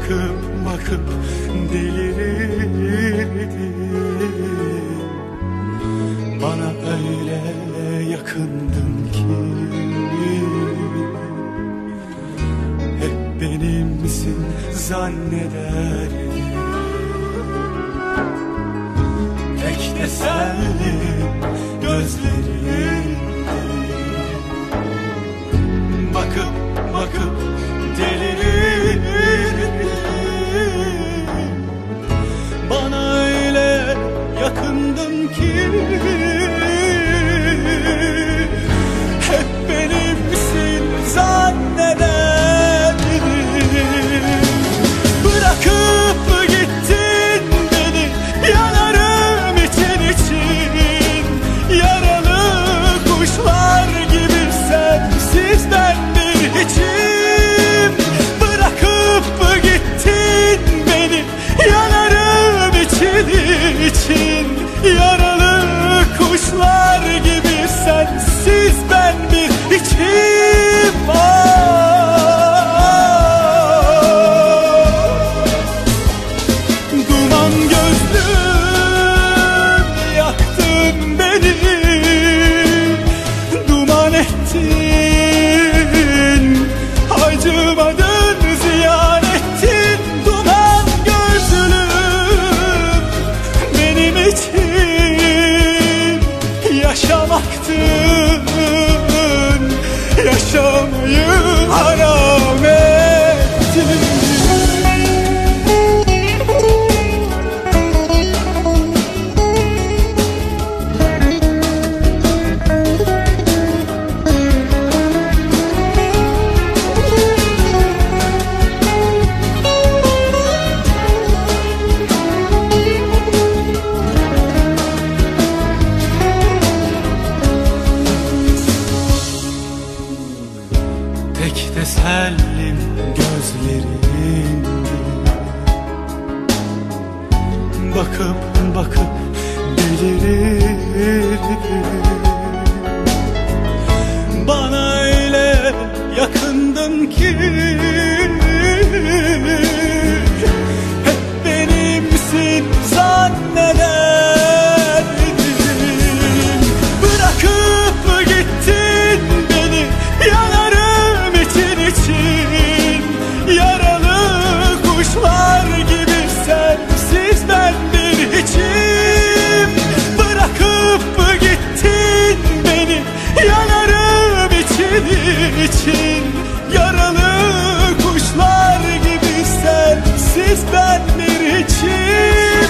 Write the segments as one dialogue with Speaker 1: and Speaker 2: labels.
Speaker 1: bakıp bakıp delirirdim. Bana öyle yakındın ki hep benimsin zannederdim. Tek tesellim gözlerinde, bakıp bakıp delirirdim. Bana öyle yakındın ki hep benimsin zannederdim. Bırakıp gittin beni yanarım için için. Yaralı kuşlar gibi sensiz ben bir hiçim. Bırakıp gittin beni yanarım için için. Yaralı kuşlar gibi sensiz ben bir hiçim. Duman gözlüm yaktın beni, duman ettin, acımadın, ziyan ettin. Duman gözlüm benim için yaşamaktın, yaşamayı haram ettin. Tek tesellim gözlerinde, bakıp bakıp delirirdim. Bana öyle yakındın ki hep benimsin zannederdim. Bırakıp gittin beni yanarım için için. Yaralı kuşlar gibi sensiz ben bir hiçim. Bırakıp gittin beni yanarım için için. Yaralı kuşlar gibi sensiz ben bir hiçim.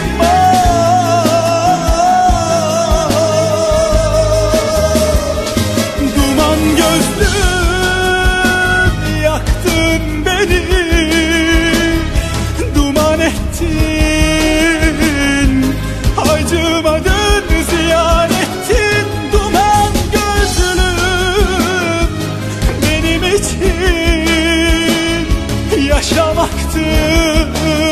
Speaker 1: Duman gözlüm yaktın beni, duman ettin, acımadın, ziyan ettin. Duman gözlüm benim için yaşamaktın,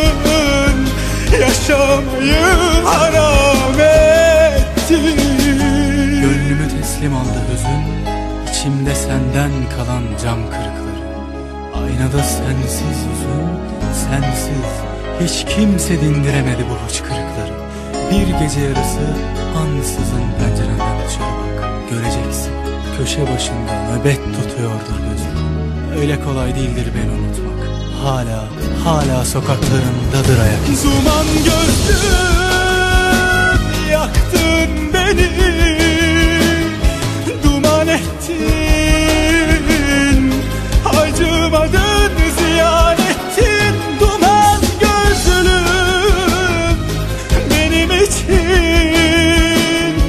Speaker 1: yaşamayı haram ettin.
Speaker 2: Gönlümü teslim aldı hüzün, içimde senden kalan cam kırıkları. Aynada sensiz yüzün, sensiz hiç kimse dindiremedi bu hıçkırıkları. Bir gece yarısı ansızın pencerenden dışarı bak, göreceksin köşe başında nöbet tutuyordur gözüm. Öyle kolay değildir beni unutmak, hala sokaklarındadır ayak izi.
Speaker 1: Duman gözlüm yaktın beni, duman ettin, acımadın, ziyan ettin. Duman gözlüm benim için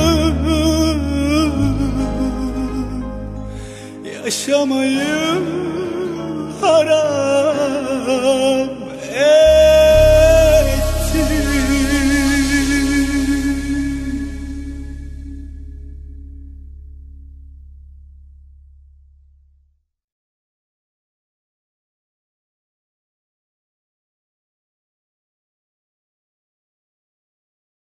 Speaker 1: yaşamaktın, yaşamayı